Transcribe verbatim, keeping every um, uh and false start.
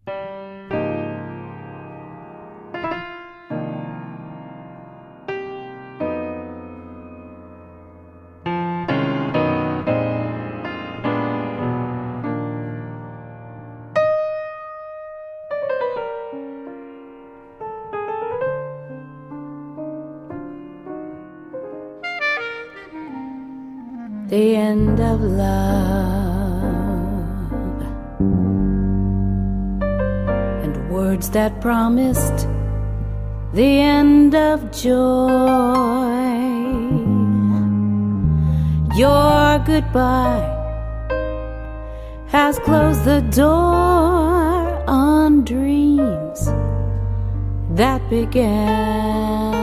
The end of love and words that promised the end of joy. Your goodbye has closed the door on dreams that began.